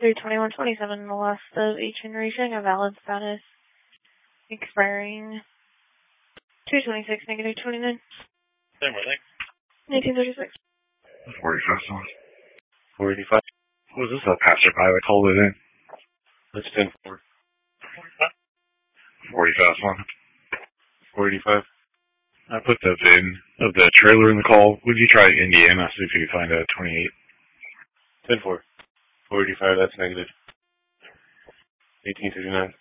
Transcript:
3/21/27, the last of each generation, a valid status, expiring 2/26, -29. Same way, thanks. 1936. 45 songs. 485. Was this a passerby that called it in? That's 10-4. 45 songs. 485. I put the VIN of the trailer in the call. Would you try Indiana, see if you could find a 28? 10-4. 485, that's negative. 1839.